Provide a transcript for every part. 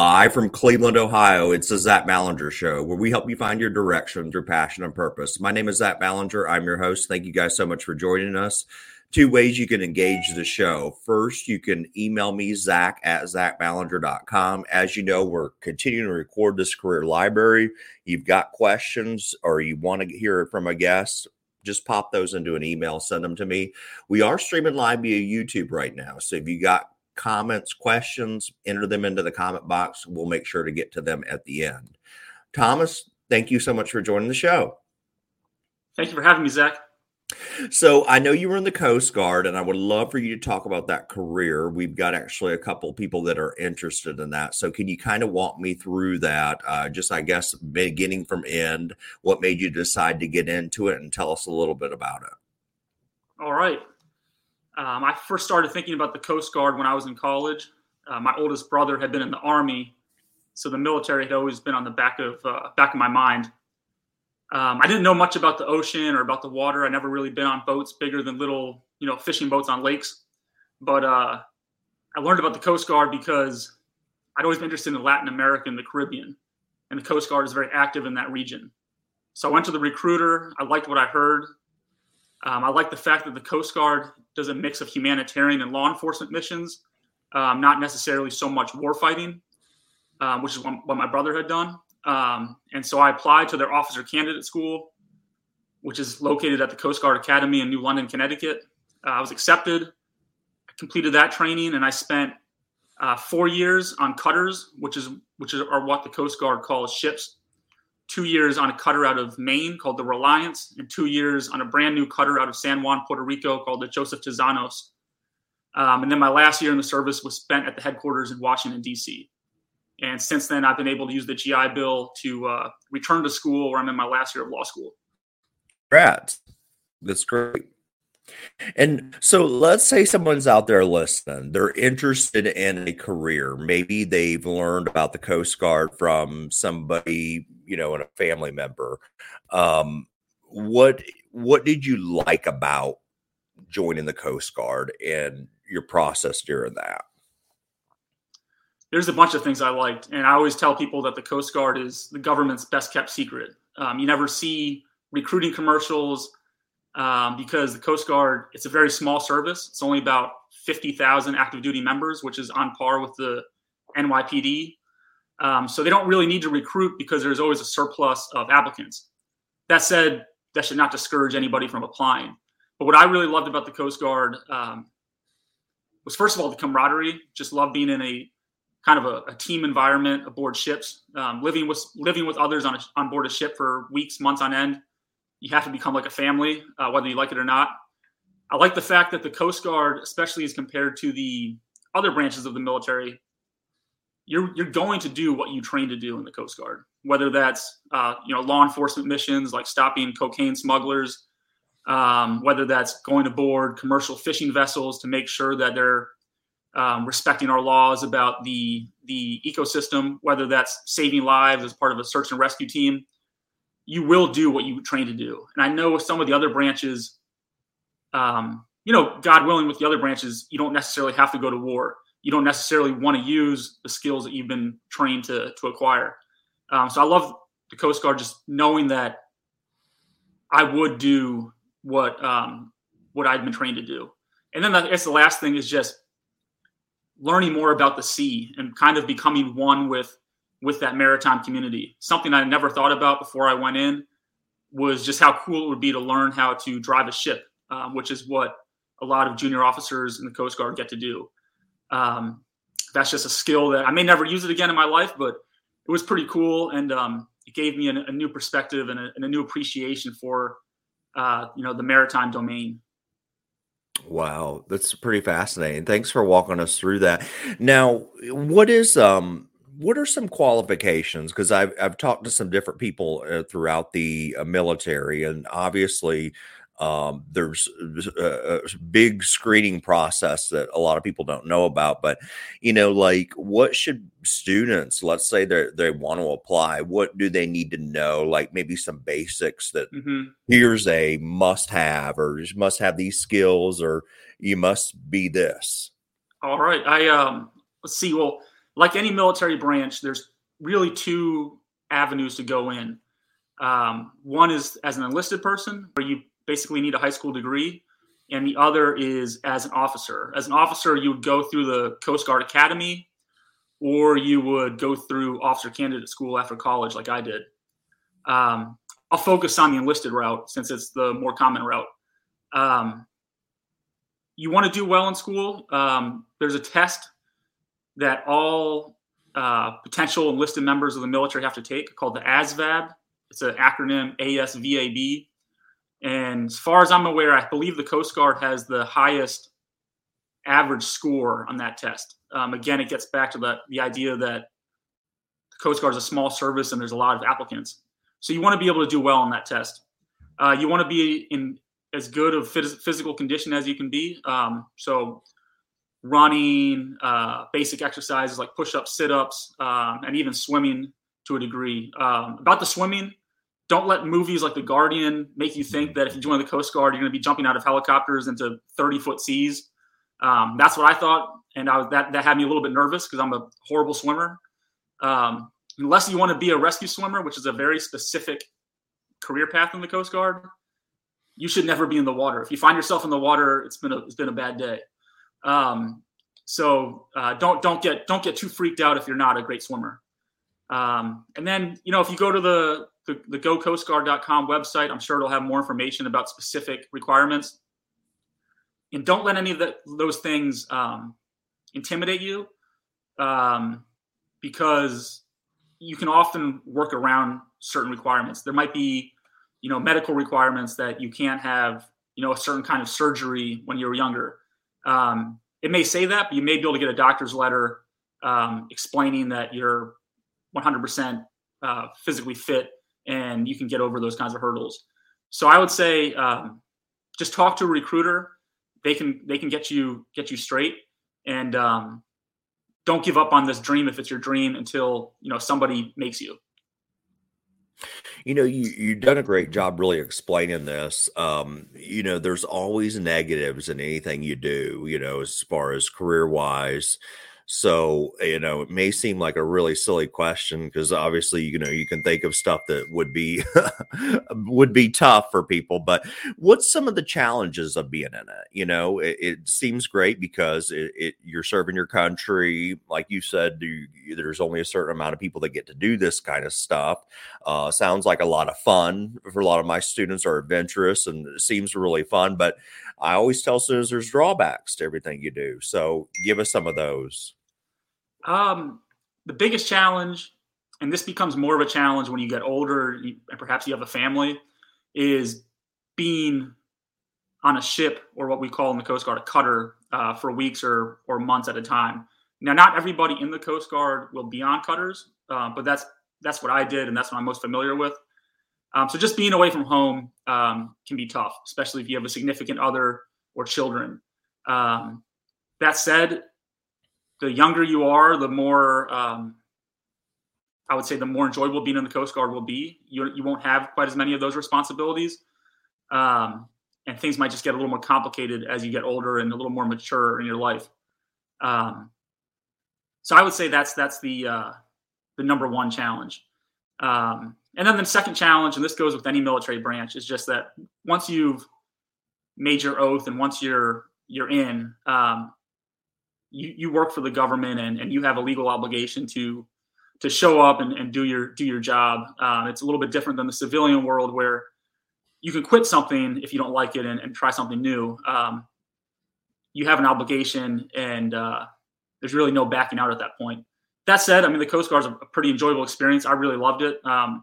Live from Cleveland, Ohio, it's the Zach Ballinger Show, where we help you find your direction through passion and purpose. My name is Zach Ballinger. I'm your host. Thank you guys so much for joining us. Two ways you can engage the show. First, you can email me, zach@zachballinger.com. As you know, we're continuing to record this career library. You've got questions or you want to hear it from a guest, just pop those into an email, send them to me. We are streaming live via YouTube right now. So if you got comments, questions, enter them into the comment box. We'll make sure to get to them at the end. Thomas, thank you so much for joining the show. Thank you for having me, Zach. So I know you were in the Coast Guard, and I would love for you to talk about that career. We've got actually a couple people that are interested in that. So can you kind of walk me through that, just, I guess, beginning from end, what made you decide to get into it, and tell us a little bit about it? All right. I first started thinking about the Coast Guard when I was in college. My oldest brother had been in the Army, so the military had always been on the back of my mind. I didn't know much about the ocean or about the water. I never really been on boats bigger than little, fishing boats on lakes. But I learned about the Coast Guard because I'd always been interested in Latin America and the Caribbean, and the Coast Guard is very active in that region. So I went to the recruiter. I liked what I heard. I like the fact that the Coast Guard does a mix of humanitarian and law enforcement missions, not necessarily so much war fighting, which is what my brother had done. And so I applied to their officer candidate school, which is located at the Coast Guard Academy in New London, Connecticut. I was accepted. I completed that training, and I spent 4 years on cutters, which are what the Coast Guard calls ships. 2 years on a cutter out of Maine called the Reliance, and 2 years on a brand new cutter out of San Juan, Puerto Rico called the Joseph Tezanos. And then my last year in the service was spent at the headquarters in Washington, D.C. And since then, I've been able to use the GI Bill to return to school, where I'm in my last year of law school. Congrats. That's great. And so let's say someone's out there listening. They're interested in a career. Maybe they've learned about the Coast Guard from somebody, and a family member. What did you like about joining the Coast Guard and your process during that? There's a bunch of things I liked. And I always tell people that the Coast Guard is the government's best kept secret. You never see recruiting commercials because the Coast Guard, it's a very small service. It's only about 50,000 active duty members, which is on par with the NYPD. So they don't really need to recruit because there's always a surplus of applicants. That said, that should not discourage anybody from applying. But what I really loved about the Coast Guard was, first of all, the camaraderie. Just love being in a kind of a team environment aboard ships, living with others on board a ship for weeks, months on end. You have to become like a family, whether you like it or not. I like the fact that the Coast Guard, especially as compared to the other branches of the military, you're going to do what you train to do in the Coast Guard, whether that's law enforcement missions like stopping cocaine smugglers, whether that's going aboard commercial fishing vessels to make sure that they're respecting our laws about the ecosystem, whether that's saving lives as part of a search and rescue team. You will do what you train to do. And I know with some of the other branches, God willing, with the other branches, you don't necessarily have to go to war. You don't necessarily want to use the skills that you've been trained to acquire. So I love the Coast Guard, just knowing that I would do what I'd been trained to do. And then I guess the last thing is just learning more about the sea and kind of becoming one with that maritime community. Something I never thought about before I went in was just how cool it would be to learn how to drive a ship, which is what a lot of junior officers in the Coast Guard get to do. That's just a skill that I may never use it again in my life, but it was pretty cool. And it gave me a new perspective and a new appreciation for, the maritime domain. Wow, that's pretty fascinating. Thanks for walking us through that. Now, what are some qualifications? Because I've talked to some different people throughout the military, and obviously there's a big screening process that a lot of people don't know about. But what should students, let's say they want to apply, what do they need to know? Like maybe some basics that here's a must have, or you must have these skills, or you must be this. All right, let's see. Well, like any military branch, there's really two avenues to go in. One is as an enlisted person, where you basically need a high school degree, and the other is as an officer. As an officer, you would go through the Coast Guard Academy, or you would go through officer candidate school after college, like I did. I'll focus on the enlisted route since it's the more common route. You want to do well in school. There's a test that all potential enlisted members of the military have to take called the ASVAB. It's an acronym, ASVAB. And as far as I'm aware, I believe the Coast Guard has the highest average score on that test. Again, it gets back to the idea that the Coast Guard is a small service and there's a lot of applicants. So you want to be able to do well on that test. You want to be in as good of physical condition as you can be. So running, basic exercises like push-ups, sit-ups, and even swimming to a degree. About the swimming, don't let movies like The Guardian make you think that if you join the Coast Guard, you're going to be jumping out of helicopters into 30-foot seas. That's what I thought, and that had me a little bit nervous because I'm a horrible swimmer. Unless you want to be a rescue swimmer, which is a very specific career path in the Coast Guard, you should never be in the water. If you find yourself in the water, it's been a bad day. So don't get too freaked out if you're not a great swimmer. And then, if you go to the gocoastguard.com website, I'm sure it'll have more information about specific requirements. And don't let any of those things intimidate you, because you can often work around certain requirements. There might be, medical requirements that you can't have, a certain kind of surgery when you're younger. It may say that, but you may be able to get a doctor's letter explaining that you're 100% physically fit and you can get over those kinds of hurdles. So I would say just talk to a recruiter. They can get you straight, and don't give up on this dream if it's your dream until somebody makes you. You've done a great job really explaining this. There's always negatives in anything you do, as far as career wise. So, it may seem like a really silly question because obviously, you can think of stuff that would be would be tough for people. But what's some of the challenges of being in it? It seems great because you're serving your country. Like you said, there's only a certain amount of people that get to do this kind of stuff. Sounds like a lot of fun. For a lot of my students are adventurous and it seems really fun. But I always tell students there's drawbacks to everything you do. So give us some of those. The biggest challenge, and this becomes more of a challenge when you get older and perhaps you have a family, is being on a ship, or what we call in the Coast Guard a cutter, for weeks or months at a time. Now, not everybody in the Coast Guard will be on cutters, but that's what I did, and that's what I'm most familiar with. So just being away from home can be tough, especially if you have a significant other or children. That said, the younger you are, the more, I would say, the more enjoyable being in the Coast Guard will be. You won't have quite as many of those responsibilities. And things might just get a little more complicated as you get older and a little more mature in your life. So I would say that's the number one challenge. And then the second challenge, and this goes with any military branch, is just that once you've made your oath and once you're in, you work for the government and you have a legal obligation to show up and do your job. It's a little bit different than the civilian world where you can quit something if you don't like it and try something new. You have an obligation, and there's really no backing out at that point. That said, the Coast Guard is a pretty enjoyable experience. I really loved it. I've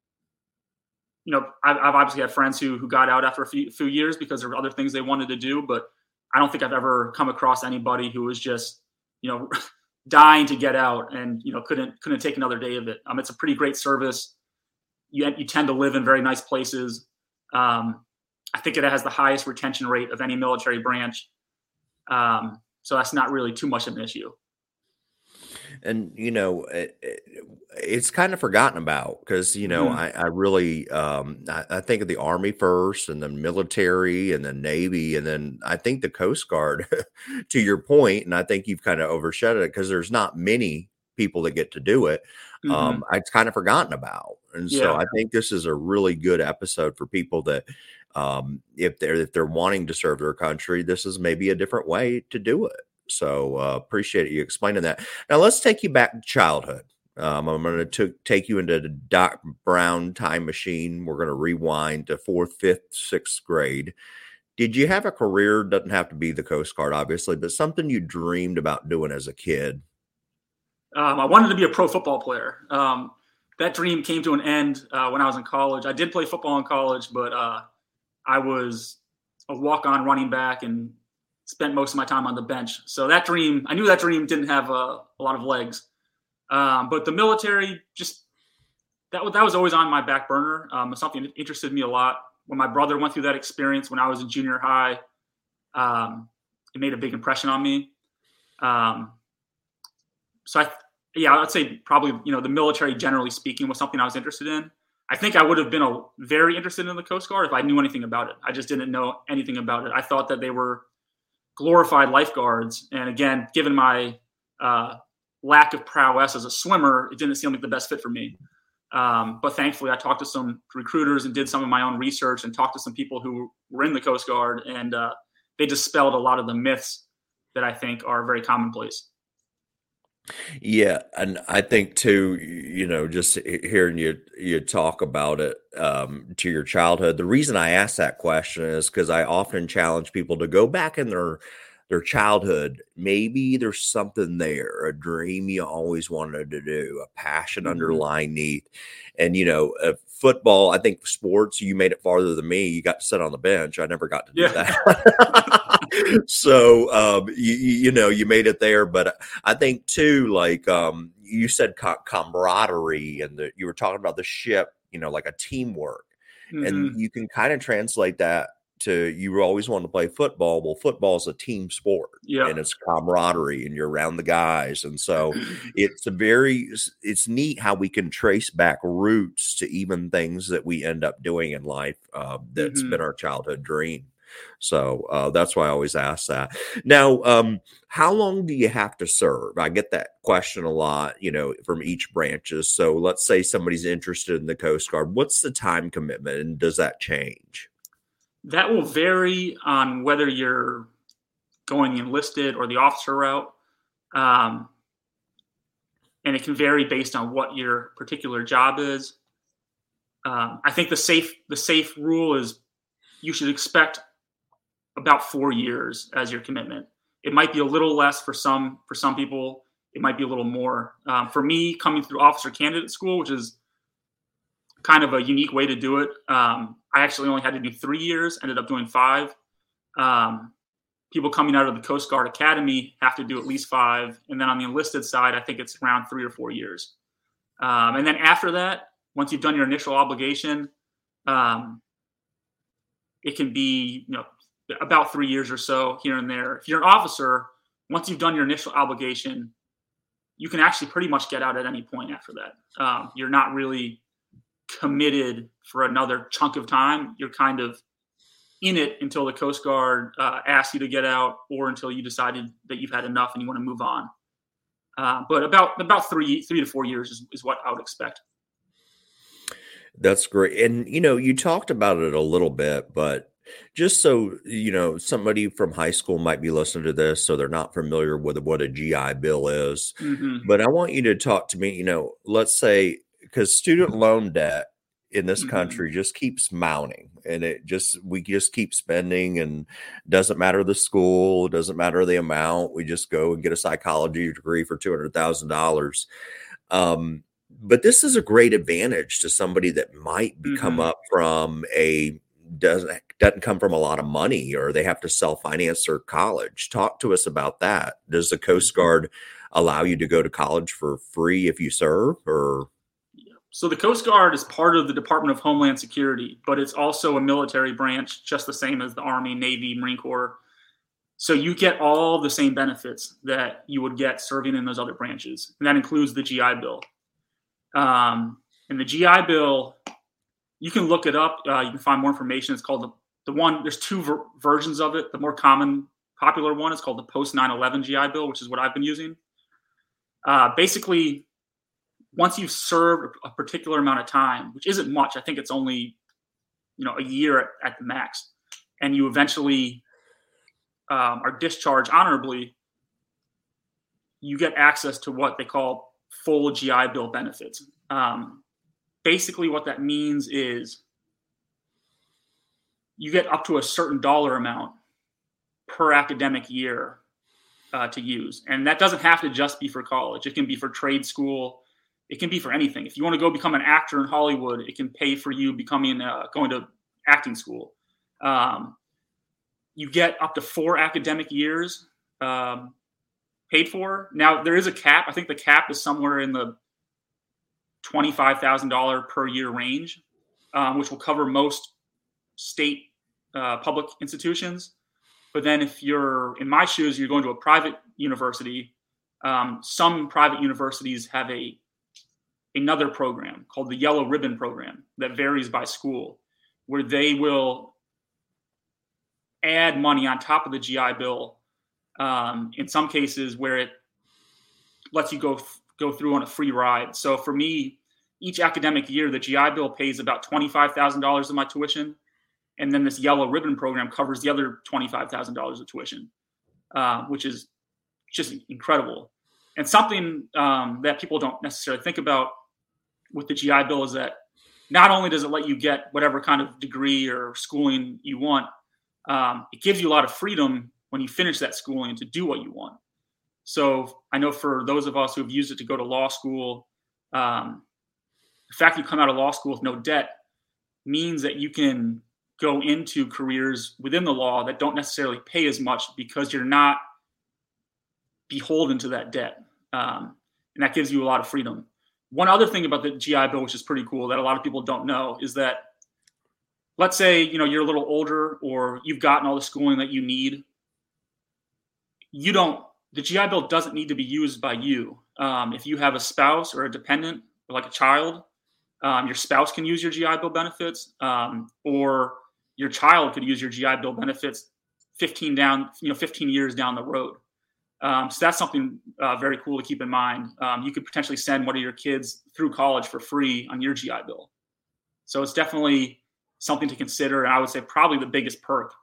obviously had friends who got out after a few years because there were other things they wanted to do, but I don't think I've ever come across anybody who was just, dying to get out and, couldn't take another day of it. It's a pretty great service. You tend to live in very nice places. I think it has the highest retention rate of any military branch. So that's not really too much of an issue. And, it's kind of forgotten about because, I really, I think of the Army first and then military and then Navy. And then I think the Coast Guard, to your point, and I think you've kind of overshadowed it because there's not many people that get to do it, Mhm. I'd kind of forgotten about. And so Yeah. I think this is a really good episode for people that, if they're wanting to serve their country, this is maybe a different way to do it. So appreciate you explaining that. Now let's take you back to childhood. I'm going to take you into the Doc Brown time machine. We're going to rewind to fourth, fifth, sixth grade. Did you have a career? Doesn't have to be the Coast Guard, obviously, but something you dreamed about doing as a kid? I wanted to be a pro football player. That dream came to an end when I was in college. I did play football in college, but I was a walk-on running back and spent most of my time on the bench. So I knew that dream didn't have a lot of legs. But the military, just that was always on my back burner. Something that interested me a lot. When my brother went through that experience when I was in junior high, it made a big impression on me. So I'd say probably, the military, generally speaking, was something I was interested in. I think I would have been very interested in the Coast Guard if I knew anything about it. I just didn't know anything about it. I thought that they were glorified lifeguards. And again, given my lack of prowess as a swimmer, it didn't seem like the best fit for me. But thankfully, I talked to some recruiters and did some of my own research and talked to some people who were in the Coast Guard, and they dispelled a lot of the myths that I think are very commonplace. Yeah, and I think too, just hearing you talk about it to your childhood. The reason I ask that question is because I often challenge people to go back in their childhood. Maybe there's something there, a dream you always wanted to do, a passion Mm-hmm. underlying, and football. I think sports, you made it farther than me. You got to sit on the bench. I never got to do Yeah. that. So you made it there, but I think too, like you said, camaraderie, and you were talking about the ship, like a teamwork, and Mm-hmm. you can kind of translate that to, you always want to play football. Well, football is a team sport, Yeah. and it's camaraderie, and you're around the guys, and so it's neat how we can trace back roots to even things that we end up doing in life that's Mm-hmm. been our childhood dream. So that's why I always ask that. Now, how long do you have to serve? I get that question a lot, from each branches. So let's say somebody's interested in the Coast Guard. What's the time commitment, and does that change? That will vary on whether you're going the enlisted or the officer route. Um, and it can vary based on what your particular job is. I think the safe rule is you should expect about 4 years as your commitment. It might be a little less for some people. It might be a little more. For me, coming through officer candidate school, which is kind of a unique way to do it, I actually only had to do 3 years. Ended up doing 5. People coming out of the Coast Guard Academy have to do at least 5, and then on the enlisted side, I think it's around 3 or 4 years. And then after that, once you've done your initial obligation, it can be about 3 years or so here and there. If you're an officer, once you've done your initial obligation, you can actually pretty much get out at any point after that. You're not really committed for another chunk of time. You're kind of in it until the Coast Guard asks you to get out, or until you decided that you've had enough and you want to move on. But about 3 to 4 years is what I would expect. That's great. And, you talked about it a little bit, but just so, somebody from high school might be listening to this, so they're not familiar with what a GI Bill is. Mm-hmm. But I want you to talk to me, let's say, because student loan debt in this Mm-hmm. country just keeps mounting, and we just keep spending, and doesn't matter the school, doesn't matter the amount. We just go and get a psychology degree for $200,000. But this is a great advantage to somebody that might come Mm-hmm. up from doesn't come from a lot of money, or they have to self-finance their college. Talk to us about that. Does the Coast Guard allow you to go to college for free if you serve, or? So the Coast Guard is part of the Department of Homeland Security, but it's also a military branch, just the same as the Army, Navy, Marine Corps. So you get all the same benefits that you would get serving in those other branches, and that includes the GI Bill. And the GI Bill, you can look it up. You can find more information. It's called the one. There's 2 versions of it. The more popular one is called the post 9/11 GI Bill, which is what I've been using. Basically, once you've served a particular amount of time, which isn't much, I think it's only a year at the max, and you eventually are discharged honorably, you get access to what they call full GI Bill benefits. Basically, what that means is you get up to a certain dollar amount per academic year to use. And that doesn't have to just be for college. It can be for trade school. It can be for anything. If you want to go become an actor in Hollywood, it can pay for you going to acting school. You get up to 4 academic years paid for. Now, there is a cap. I think the cap is somewhere in the $25,000 per year range, which will cover most state public institutions. But then if you're in my shoes, you're going to a private university. Some private universities have another program called the Yellow Ribbon Program that varies by school, where they will add money on top of the GI Bill. In some cases where it lets you go through on a free ride. So for me, each academic year, the GI Bill pays about $25,000 of my tuition. And then this Yellow Ribbon Program covers the other $25,000 of tuition, which is just incredible. And something that people don't necessarily think about with the GI Bill is that not only does it let you get whatever kind of degree or schooling you want, it gives you a lot of freedom when you finish that schooling to do what you want. So I know for those of us who have used it to go to law school, the fact you come out of law school with no debt means that you can go into careers within the law that don't necessarily pay as much because you're not beholden to that debt. And that gives you a lot of freedom. One other thing about the GI Bill, which is pretty cool that a lot of people don't know, is that let's say, you're a little older or you've gotten all the schooling that you need. The GI Bill doesn't need to be used by you. If you have a spouse or a dependent, or like a child, your spouse can use your GI Bill benefits, or your child could use your GI Bill benefits 15 years down the road. So that's something very cool to keep in mind. You could potentially send one of your kids through college for free on your GI Bill. So it's definitely something to consider. And I would say probably the biggest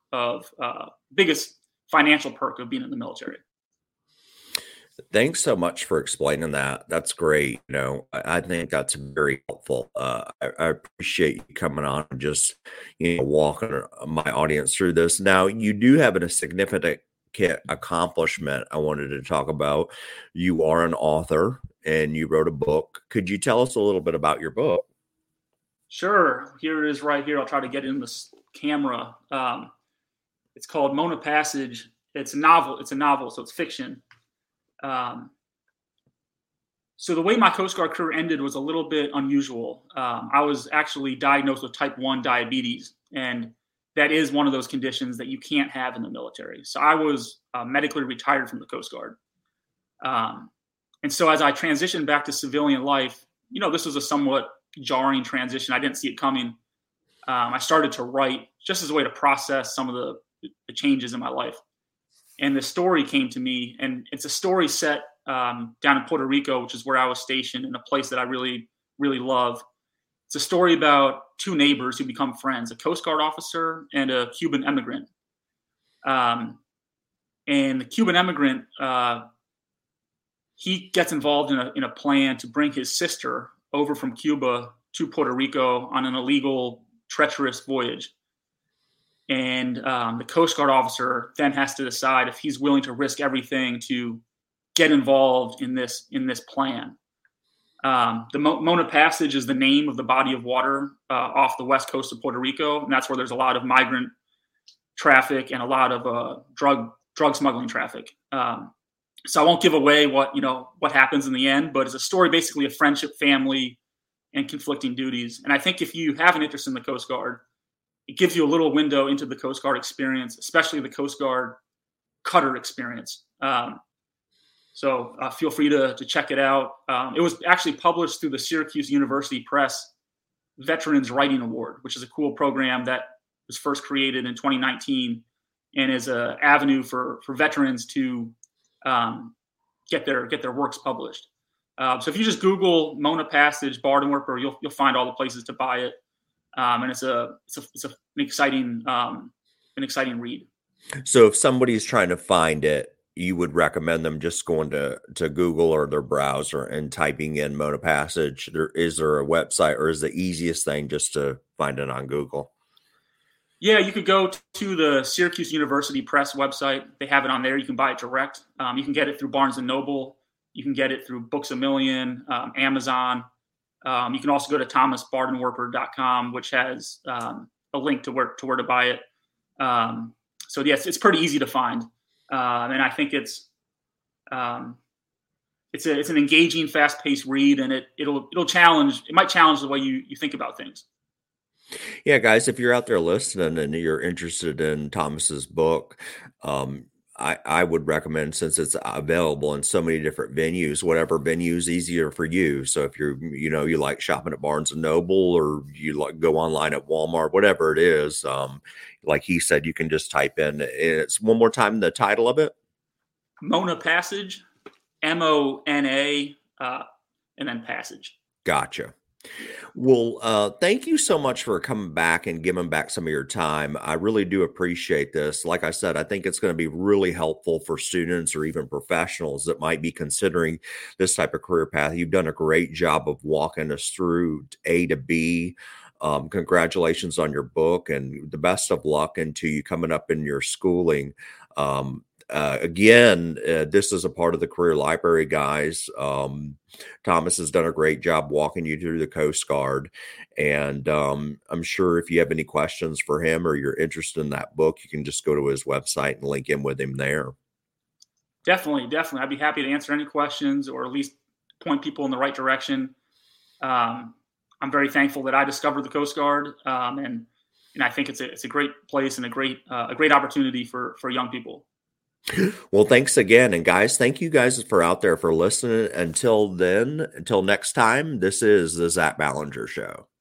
financial perk of being in the military. Thanks so much for explaining that. That's great. I think that's very helpful. I appreciate you coming on and just, walking my audience through this. Now, you do have a significant accomplishment I wanted to talk about. You are an author and you wrote a book. Could you tell us a little bit about your book? Sure. Here it is right here. I'll try to get it in this camera. It's called Mona Passage. It's a novel, so it's fiction. So the way my Coast Guard career ended was a little bit unusual. I was actually diagnosed with type 1 diabetes, and that is one of those conditions that you can't have in the military. So I was medically retired from the Coast Guard. And so as I transitioned back to civilian life, this was a somewhat jarring transition. I didn't see it coming. I started to write just as a way to process some of the changes in my life. And the story came to me, and it's a story set down in Puerto Rico, which is where I was stationed, in a place that I really, really love. It's a story about 2 neighbors who become friends, a Coast Guard officer and a Cuban immigrant. And the Cuban immigrant, he gets involved in a plan to bring his sister over from Cuba to Puerto Rico on an illegal, treacherous voyage. And the Coast Guard officer then has to decide if he's willing to risk everything to get involved in this plan. The Mona Passage is the name of the body of water off the west coast of Puerto Rico, and that's where there's a lot of migrant traffic and a lot of drug smuggling traffic. So I won't give away what happens in the end, but it's a story basically of friendship, family, and conflicting duties. And I think if you have an interest in the Coast Guard, it gives you a little window into the Coast Guard experience, especially the Coast Guard cutter experience. So feel free to check it out. It was actually published through the Syracuse University Press Veterans Writing Award, which is a cool program that was first created in 2019 and is an avenue for veterans to get their works published. So if you just Google Mona Passage Bardenwerper, you'll find all the places to buy it, and it's an exciting read. So if somebody's trying to find it, you would recommend them just going to Google or their browser and typing in Mona Passage. Is there a website, or is the easiest thing just to find it on Google? Yeah, you could go to the Syracuse University Press website. They have it on there. You can buy it direct. You can get it through Barnes & Noble. You can get it through Books A Million, Amazon. You can also go to thomasbardenwerper.com, which has a link to where to buy it. So yes, it's pretty easy to find, and I think it's an engaging, fast-paced read, and it might challenge the way you think about things. Yeah, guys, if you're out there listening and you're interested in Thomas's book, I would recommend, since it's available in so many different venues, whatever venue is easier for you. So if you like shopping at Barnes and Noble, or you like go online at Walmart, whatever it is, like he said, you can just type in, it's one more time, the title of it. Mona Passage, Mona, and then Passage. Gotcha. Well, thank you so much for coming back and giving back some of your time. I really do appreciate this. Like I said, I think it's going to be really helpful for students or even professionals that might be considering this type of career path. You've done a great job of walking us through A to B. Congratulations on your book, and the best of luck into you coming up in your schooling. Again, this is a part of the Career Library, guys. Thomas has done a great job walking you through the Coast Guard. And I'm sure if you have any questions for him or you're interested in that book, you can just go to his website and link in with him there. Definitely. I'd be happy to answer any questions, or at least point people in the right direction. I'm very thankful that I discovered the Coast Guard, and I think it's a great place and a great opportunity for young people. Well, thanks again. And guys, thank you guys for out there for listening. Until next time, this is the Zach Ballinger Show.